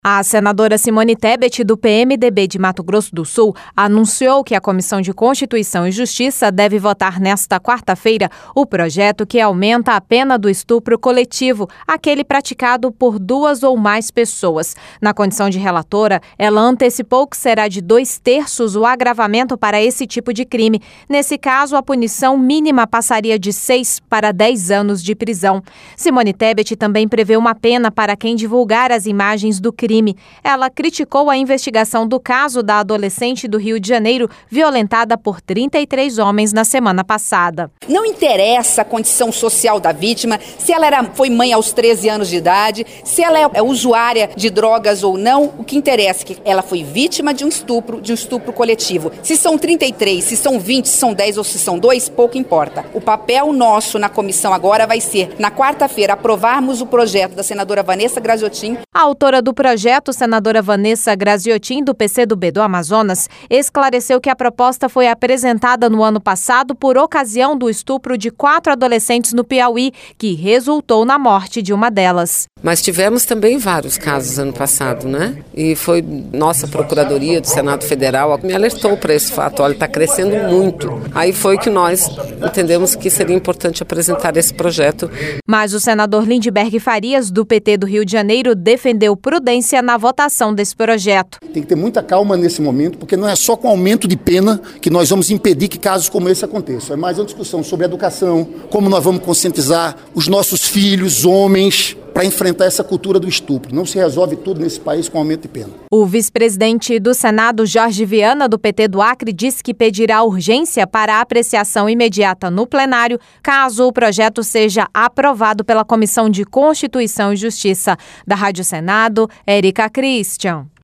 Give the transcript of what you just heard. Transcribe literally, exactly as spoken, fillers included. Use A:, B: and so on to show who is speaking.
A: A senadora Simone Tebet, do P M D B de Mato Grosso do Sul, anunciou que a Comissão de Constituição e Justiça deve votar nesta quarta-feira o projeto que aumenta a pena do estupro coletivo, aquele praticado por duas ou mais pessoas. Na condição de relatora, ela antecipou que será de dois terços o agravamento para esse tipo de crime. Nesse caso, a punição mínima passaria de seis para dez anos de prisão. Simone Tebet também prevê uma pena para quem divulgar as imagens do crime. Ela criticou a investigação do caso da adolescente do Rio de Janeiro violentada por trinta e três homens na semana passada.
B: Não interessa a condição social da vítima, se ela era, foi mãe aos treze anos de idade, se ela é usuária de drogas ou não, o que interessa é que ela foi vítima de um estupro, de um estupro coletivo. Se são trinta e três, se são vinte, se são dez ou se são dois, pouco importa. O papel nosso na comissão agora vai ser, na quarta-feira, aprovarmos o projeto da senadora Vanessa Graziotin.
A: A autora do projeto, projeto, senadora Vanessa Graziotin, do P C do B do Amazonas, esclareceu que a proposta foi apresentada no ano passado por ocasião do estupro de quatro adolescentes no Piauí, que resultou na morte de uma delas.
C: Mas tivemos também vários casos ano passado, né? E foi nossa Procuradoria do Senado Federal que me alertou para esse fato. Olha, está crescendo muito. Aí foi que nós entendemos que seria importante apresentar esse projeto.
A: Mas o senador Lindbergh Farias, do P T do Rio de Janeiro, defendeu prudência na votação desse projeto.
D: Tem que ter muita calma nesse momento, porque não é só com aumento de pena que nós vamos impedir que casos como esse aconteçam. É mais uma discussão sobre educação, como nós vamos conscientizar os nossos filhos, homens, para enfrentar essa cultura do estupro. Não se resolve tudo nesse país com aumento de pena.
A: O vice-presidente do Senado, Jorge Viana, do P T do Acre, disse que pedirá urgência para a apreciação imediata no plenário, caso o projeto seja aprovado pela Comissão de Constituição e Justiça. Da Rádio Senado, Érica Christian.